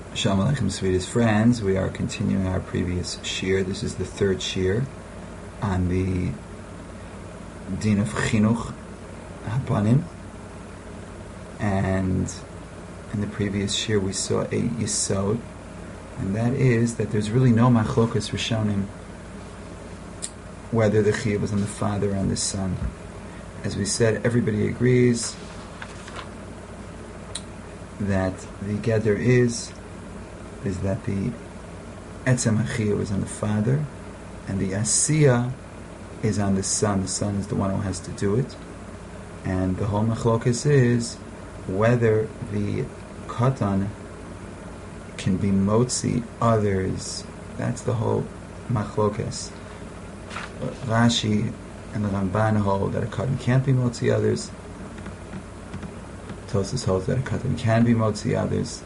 Shalom Aleichem, sweetest friends. We are continuing our previous shir. This is the third shir on the Din of Chinuch Habanim. And in the previous shir we saw a Yisod, and that is that there's really no machlokas Rishonim whether the chiyuv was on the father or on the son. As we said, everybody agrees that the gather is that the etzem hachiyuv is on the father, and the asiya is on the son. The son is the one who has to do it, and the whole machlokas is whether the katan can be motzi others. That's the whole machlokas. Rashi and the Ramban hold that a katan can't be motzi others. Tosfos holds that a katan can be motzi others.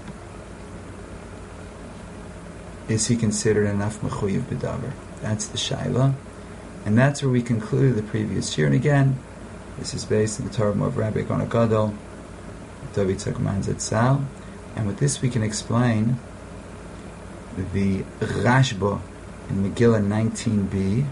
Is he considered enough mechuyev b'davar? That's the shaila, and that's where we concluded the previous year. And again, this is based on the Torah of Rabbi Gon Gadol, David Tzakman Zatzal, and with this we can explain the Rashba in Megillah 19b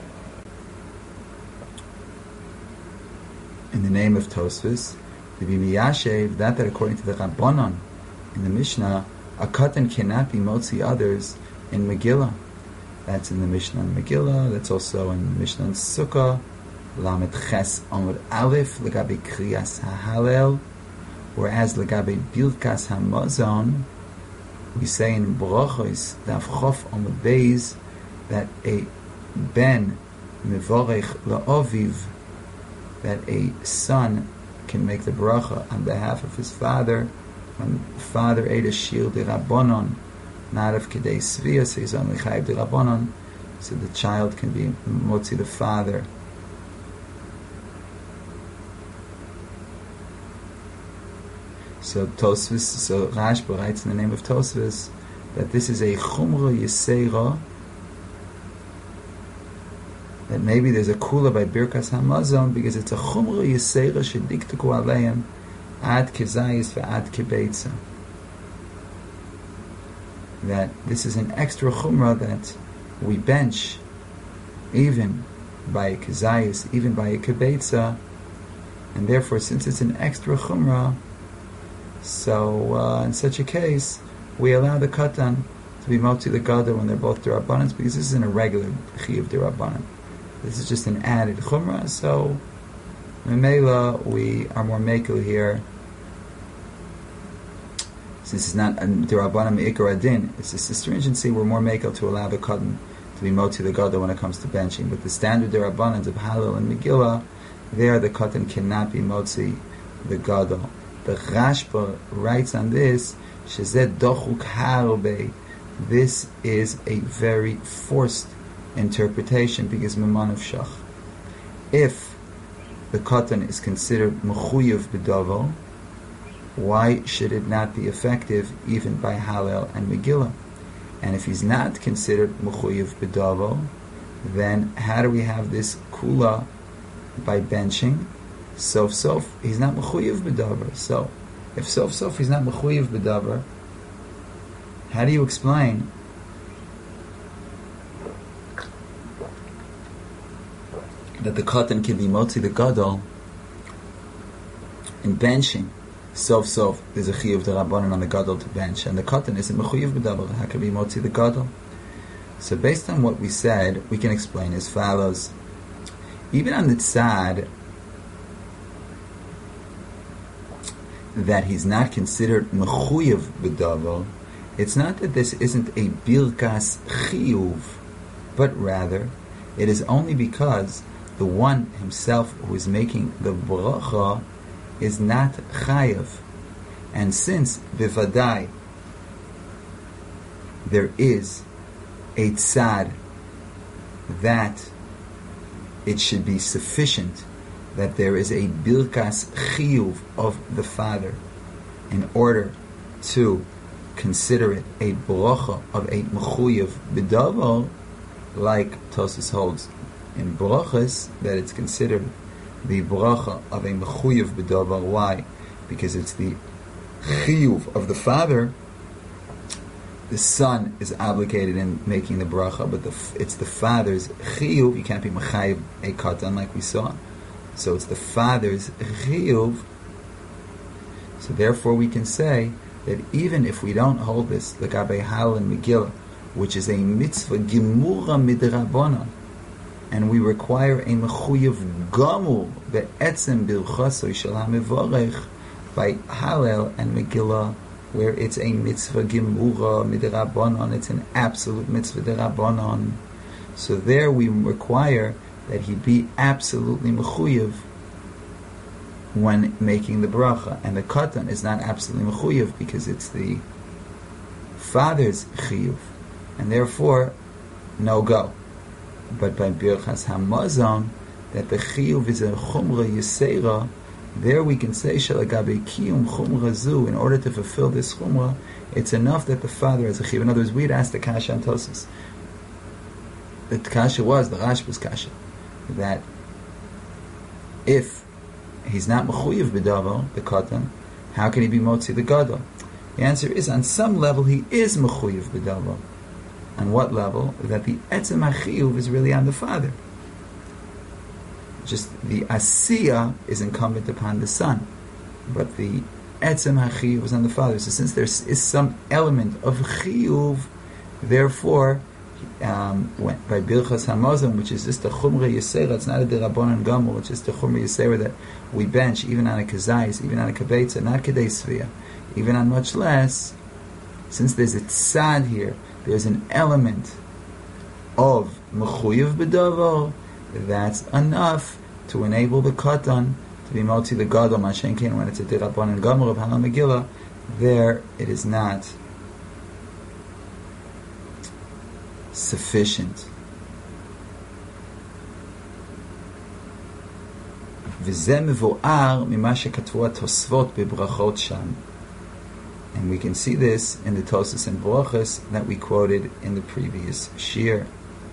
in the name of Tosfos, the Bimiyashev, that according to the Rabbanon in the Mishnah, a katan cannot be motzi others in Megillah. That's in the Mishnah in Megillah. That's also in the Mishnah in Sukkah, Lamed Ches Amud Aleph, Legabe Kriyas HaHalel, whereas Legabe Bilkas HaMazon, we say in Brachos, Daf Chof Amud Beis, that a ben Mevorech La'oviv, that a son can make the bracha on behalf of his father, when father ate a shield de rabbanon, not of kedei svia, so he's only chayiv de rabbanon, so the child can be motzi the father. So Rashba writes in the name of Tosfos that this is a chumra yiseira, that maybe there's a kula by Birkas Hamazon because it's a chumra yiseira shediktaku aleim ad kezayis ve'ad kebeitza. That this is an extra chumrah that we bench even by a kezayis, even by a kebeitza, and therefore since it's an extra chumrah, so in such a case we allow the katan to be motzi the gadol when they're both derabbanans, because this isn't a regular chiyuv derabbanan. This is just an added chumrah, so Memela, we are more makel here. Since it's not derabbanan me'ikar adin, it's just a stringency. We're more makel to allow the katan to be motzi the gadol when it comes to benching. But the standard derabbanans of Hallel and Megillah, there the katan cannot be motzi the gadol. The Rashba writes on this, Shezed dochuk harbe. This is a very forced interpretation because memanav shach. If the katan is considered mechuyev b'davar, why should it not be effective even by Hallel and Megillah? And if he's not considered mechuyev b'davar, then how do we have this kula by benching? Sof he's not mechuyev b'davar. So if sof he's not mechuyev b'davar, how do you explain that the katan can be motzi the gadol in benching? Sof there's a chiyuv d'rabbanan on the gadol to bench, and the katan isn't mechuyev b'davar. How can be motzi the gadol? So based on what we said, we can explain as follows. Even on the tzad that he's not considered mechuyev b'davar, it's not that this isn't a bilkas chiyuv, but rather it is only because the one himself who is making the bracha is not chayav. And since bivadai there is a tzad that it should be sufficient that there is a bilkas chiyuv of the father in order to consider it a bracha of a mechuyev b'davar, like Tosfos holds in brachas that it's considered the bracha of a mechuyev b'davar. Why? Because it's the chiyuv of the father. the son is obligated in making the bracha, but it's the father's chiyuv. You can't be mechayiv a katan like we saw. So it's the father's chiyuv. So therefore we can say that even if we don't hold this, l'gabei Hallel and Megillah, which is a mitzvah gemura midrabanan, and we require a mechuyev gamur be'etzem birchasoi shel ha'mevorech by Hallel and Megillah, where it's a mitzvah gemura midrabanan, it's an absolute mitzvah derabanan. So there we require that he be absolutely mechuyev when making the bracha, and the katan is not absolutely mechuyev because it's the father's chiyuv, and therefore no go. But by birchas hamazon, that the chiyuv is a chumra yisera, there we can say shalagabe kiyum chumra zu. In order to fulfill this chumra, it's enough that the father has a chiyuv. In other words, we'd asked the kasha on Tosfos. The kasha was the Rashba's kasha that if he's not mechuyev b'davar, the katan, how can he be motzi the gadol? The answer is, on some level he is mechuyev b'davar. On what level? That the etzem hachiyuv is really on the father. Just the asiya is incumbent upon the son, but the etzem hachiyuv is on the father. So since there is some element of chiyuv, therefore, by Birchas Hamazon, which is just the Chumra Yisera, it's not a Derabanan Gamul, it's just the Chumra Yisera that we bench, even on a Kazais, even on a Kabetza, not Kedei Svia, even on much less, since there's a Tzad here, there's an element of Mechuyev B'Davar, that's enough to enable the Katan to be Motzi the Gadol, Mashenkin, when it's a Derabanan Gamul of Hallel Megillah, there it is not sufficient. וזה מבואר ממה שכתבו התוספות בברכות שם. And we can see this in the Tosfos and Brachos that we quoted in the previous shir.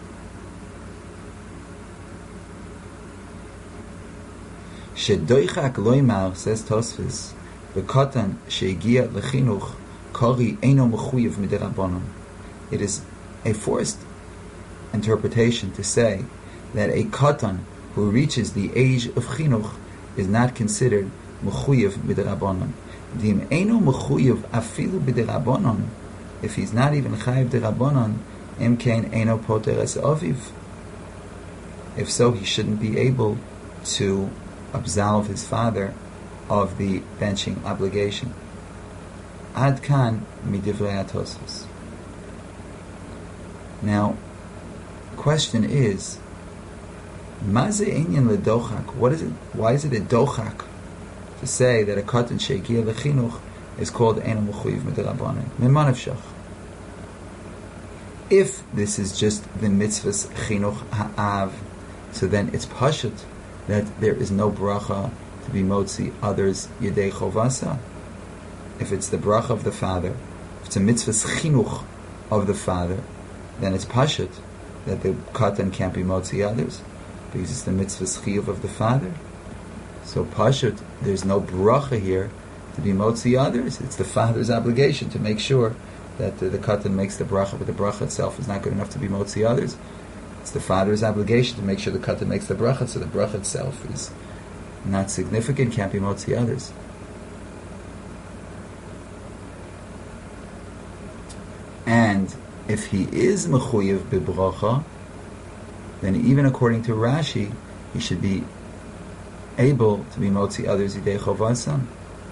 שדויחק לא ימר, says Tosfos, בקטן שהגיע לחינוך, קרי אינו מחויב מדרבנן. It is a forced interpretation to say that a katan who reaches the age of chinuch is not considered mechuyev b'derabanan. Dim eino mechuyev afilu b'derabanan. If he's not even chayiv derabanan, imkein eino poter es aviv. If so, he shouldn't be able to absolve his father of the benching obligation. Ad kan midivrei Tosfos. Now, the question is, Maze inyan ledochak? What is it? Why is it a dochak to say that a katan shegiya lechinuch is called eino mechuyev midirabanan? Mimanavshach. If this is just the mitzvahs chinuch ha'av, so then it's pashut that there is no bracha to be motzi others yedei chovasa. If it's the bracha of the father, if it's a mitzvahs chinuch of the father, then it's pashut that the katan can't be motzi others, because it's the mitzvah chiyuv of the father. So pashut, there's no bracha here to be motzi others. It's the father's obligation to make sure that the katan makes the bracha, but the bracha itself is not good enough to be motzi others. It's the father's obligation to make sure the katan makes the bracha, so the bracha itself is not significant, can't be motzi others. And if he is mechuyev b'bracha, then even according to Rashi, he should be able to be motzi others yidei chovasan.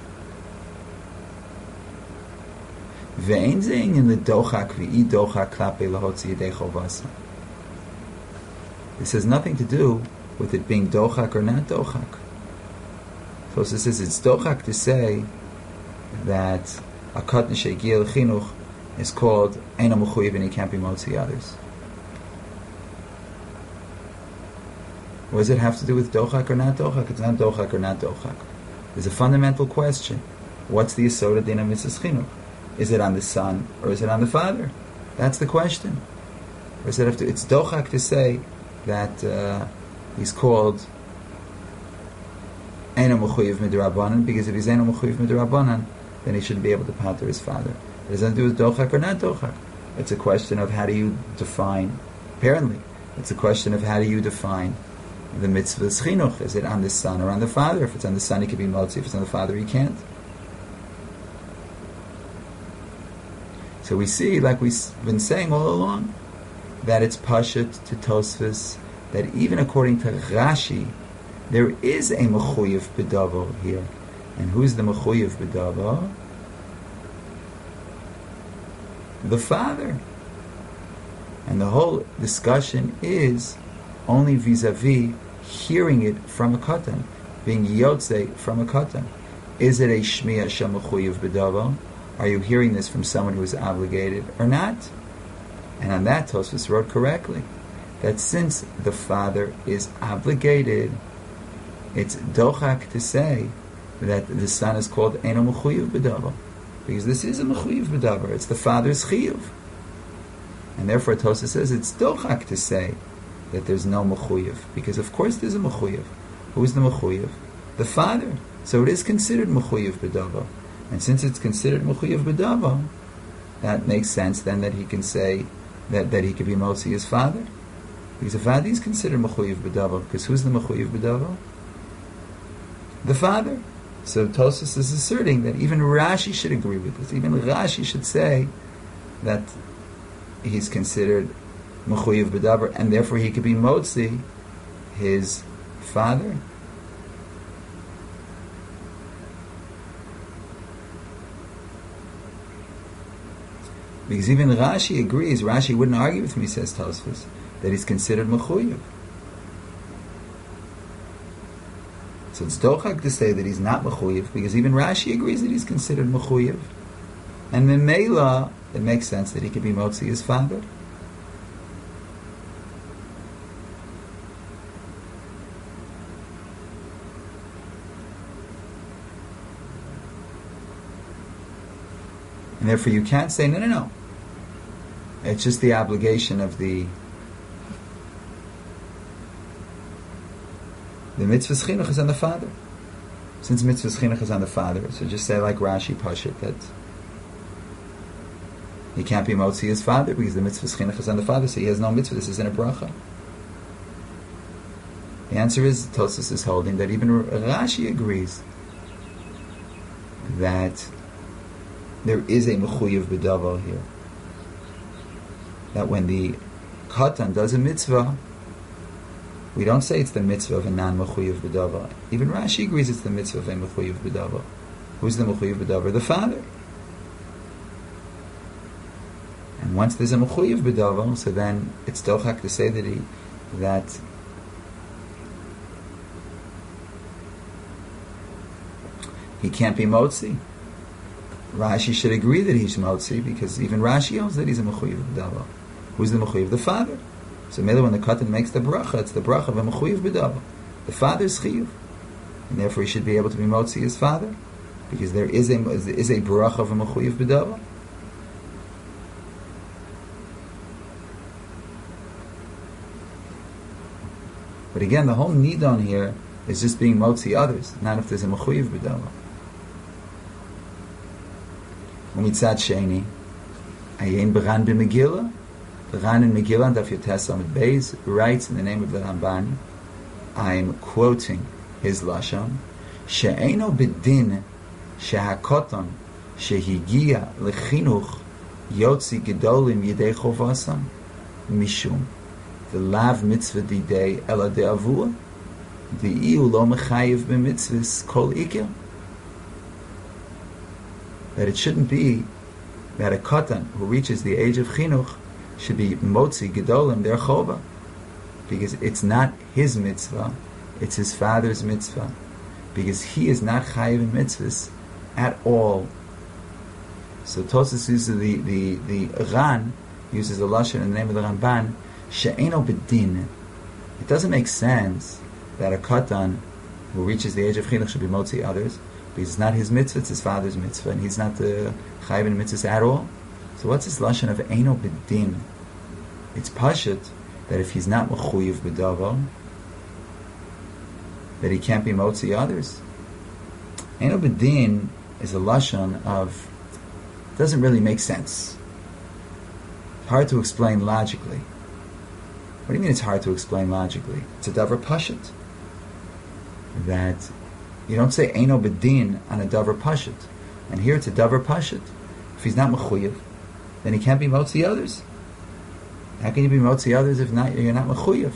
Ve'ein zein in the dochak v'i dochak klape lahotzi yidei chovasan. This has nothing to do with it being dochak or not dochak. So it says it's dochak to say that a katan shegiya l'chinuch is called eino mechuyev and he can't be motzi others. What does it have to do with dochak or not dochak? It's not dochak or not dochak. There's a fundamental question. What's the yesod din of mitzvahs chinuch? Is it on the son or is it on the father? That's the question. Or does it have to? It's dochak to say that he's called eino mechuyev midrabanan, because if he's eino mechuyev midrabanan, then he shouldn't be able to pater his father. It has nothing to do with dochak or not dochak. It's a question of how do you define, apparently, it's a question of how do you define the mitzvah's chinuch. Is it on the son or on the father? If it's on the son, he can be motzi. If it's on the father, he can't. So we see, like we've been saying all along, that it's pashut to Tosfos, that even according to Rashi, there is a mechuyev b'davar here. And who's the mechuyev b'davar? The father. And the whole discussion is only vis-a-vis hearing it from a katan, being yotze from a katan. Is it a shmiya shemechuyev b'davar? Are you hearing this from someone who is obligated or not? And on that, Tosfos wrote correctly that since the father is obligated, it's dochak to say that the son is called Eino Mechuyev B'davar, because this is a Mechuyev B'davar. It's the father's chiyuv, and therefore Tosfos says it's dochak to say that there's no Mechuyev, because of course there's a Mechuyev. Who's the Mechuyev? The father. So it is considered Mechuyev B'davar, and since it's considered Mechuyev B'davar, that makes sense then that he can say that he could be motzi his father, because the father is considered Mechuyev B'davar, because who's the Mechuyev B'davar? The father. So Tosfos is asserting that even Rashi should agree with this. Even Rashi should say that he's considered Mechuyev B'davar, and therefore he could be motzi his father. Because even Rashi agrees. Rashi wouldn't argue with me, says Tosfos, that he's considered mechuyev. So it's dochak to say that he's not mechuyev, because even Rashi agrees that he's considered mechuyev. And Memela, it makes sense that he could be motzi his father. And therefore you can't say, no. It's just the obligation of the mitzvah's chinuch is on the father. Since mitzvah's chinuch is on the father, so just say like Rashi Pashut that he can't be motzi his father because the mitzvah's chinuch is on the father, so he has no mitzvah. This isn't a bracha. The answer is, Tosfos is holding that even Rashi agrees that there is a mechuyev b'davar here. That when the katan does a mitzvah, we don't say it's the mitzvah of a non-mechuyev b'davar. Even Rashi agrees it's the mitzvah of a mechuyev b'davar. Who's the mechuyev b'davar? The father. And once there's a mechuyev b'davar, so then it's dochak to say that he can't be motzi. Rashi should agree that he's motzi, because even Rashi knows that he's a mechuyev b'davar. Who's the mechuyev? The father. So maybe when the katan makes the bracha, it's the bracha of a mechuyev b'davar. The father's chiyuv, and therefore he should be able to be motzi his father, because there is a bracha of a mechuyev b'davar. But again, the whole nidon here is just being motzi others, not if there's a mechuyev b'davar. Umitzad sheni, ayin b'ran b'megillah. The Ran in Megillah, Daf Yotes Amud Beis, writes in the name of the Ramban, I'm quoting his lashon, she'eino b'din she'hakoton shehigia lechinuch yotzi gedolim yidei chovasam mishum the lav mitzvah didei ela de'avua v'iu lo mechayev b'mitzvahs kol ikir. That it shouldn't be that a katan who reaches the age of chinuch should be motzi gedolim their chova, because it's not his mitzvah, it's his father's mitzvah, because he is not chayiv in mitzvahs at all. So Tosfos uses the Ran uses the lashon in the name of the Ramban, she'eino b'din. It doesn't make sense that a katan who reaches the age of chinuch should be motzi others, because it's not his mitzvah, it's his father's mitzvah, and he's not the chayiv in mitzvahs at all. So what's this lashon of eino b'din? It's pashut that if he's not mechuyev b'davar, that he can't be motzi others. Eino b'din is a lashon of doesn't really make sense. It's hard to explain logically. What do you mean it's hard to explain logically? It's a davar pashut. That you don't say eino bedin on a davar pashut. And here it's a davar pashut. If he's not mechuyev, then he can't be motzi others. How can you be motzi others if you're not mechuyev?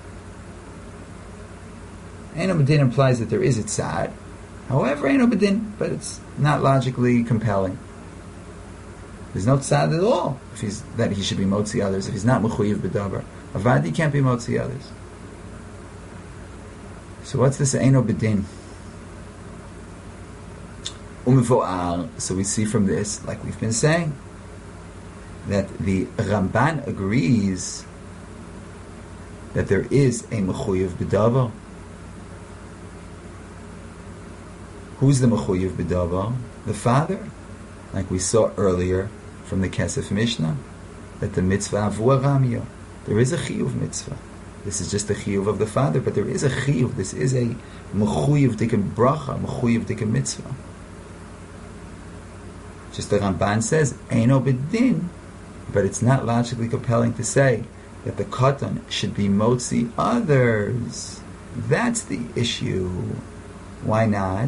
Eino bedin implies that there is a tzad. However, eino bedin, but it's not logically compelling. There's no tzad at all that he should be motzi others if he's not mechuyev b'davar. Avadi can't be motzi others. So what's this eino bedin? So we see from this, like we've been saying, that the Ramban agrees that there is a mechuyev b'davar. Who's the mechuyev b'davar? The father, like we saw earlier from the Kesef Mishnah, that the mitzvah avua ramya. There is a chiyuv mitzvah. This is just the chiyuv of the father, but there is a chiyuv. This is a mechuyev dikem bracha, mechuyev dikem mitzvah. Just the Ramban says, eino bedin, but it's not logically compelling to say that the katan should be motzi others. That's the issue. Why not?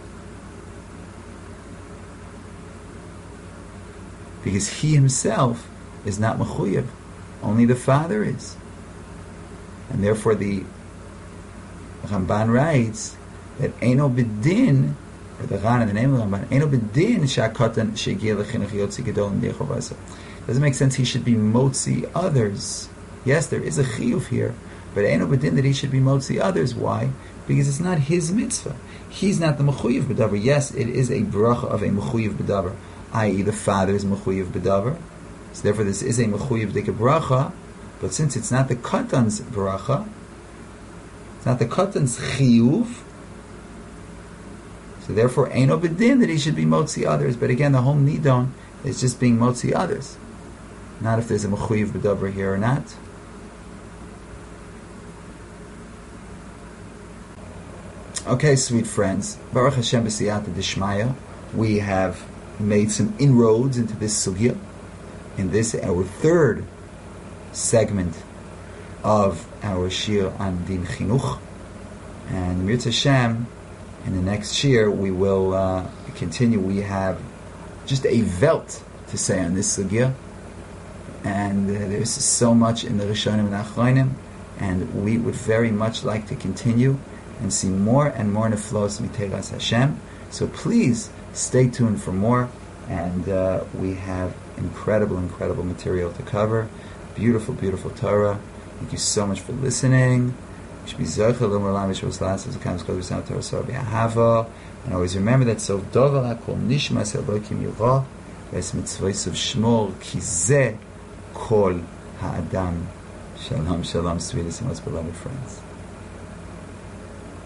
Because he himself is not mechuyev. Only the father is. And therefore the Ramban writes that eino bedin, or the Ran in the name of the Ramban, eino bedin sha'katan she'giya l'chinuch yotzi gedol m'deichov asa. Doesn't make sense he should be motzi others. Yes, there is a chiyuv here, but eino bedin that he should be motzi others. Why? Because it's not his mitzvah. He's not the mechuyev b'davar. Yes, it is a bracha of a mechuyev b'davar, i.e. the father is mechuyev b'davar. So therefore this is a mechuyev dika bracha, but since it's not the katan's bracha, it's not the katan's chiyuv, so therefore eino bedin that he should be motzi others. But again, the whole nidon is just being motzi others, not if there's a mechuyev b'davar here or not. Okay, sweet friends, Baruch Hashem b'siyata d'shmaya, we have made some inroads into this sugya, in this our third segment of our shir on din chinuch, and Mirz Hashem, in the next shir we will continue. We have just a velt to say on this sugya, and there's so much in the Rishonim and Achronim, and we would very much like to continue and see more and more neflos miteras Hashem. So please stay tuned for more, and we have incredible material to cover. Beautiful Torah. Thank you so much for listening. And always remember that so dover hakol nishmas Elokim yira ves mitzvos shmor ki ze kol ha'adam. Shalom, sweetest and most beloved friends.